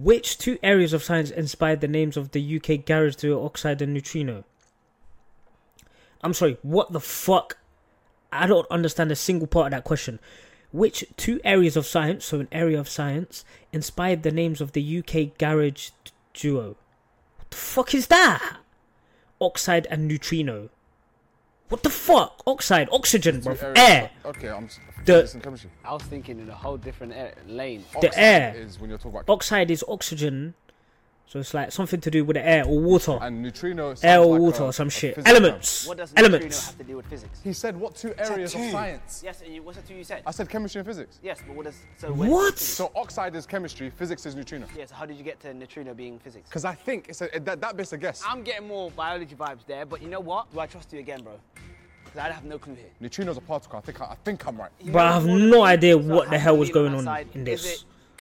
Which two areas of science inspired the names of the UK garage duo Oxide and Neutrino? I'm sorry, what the fuck? I don't understand a single part of that question. Which two areas of science, so an area of science, inspired the names of the UK garage duo? What the fuck is that? Oxide and Neutrino. What the fuck? Oxide, oxygen, bro. Air. Okay, I'm The chemistry. I was thinking in a whole different lane. The air. Is when you're talking about Oxide is oxygen, so it's like something to do with the air or water. and neutrino. Air sounds or like water a- or some a shit. physics term. Elements. What does neutrino Elements. have to do with physics? He said what two areas of science? Yes, and what's the two you said? I said chemistry and physics. Yes, but what does... What? So oxide is chemistry, physics is neutrino. Yeah, so how did you get to neutrino being physics? Because I think that bit's a guess. I'm getting more biology vibes there, but you know what? Do I trust you again, bro? Because I have no clue here. Neutrino's a particle. I think I'm right. Bro, I have no idea what the hell was going on in this.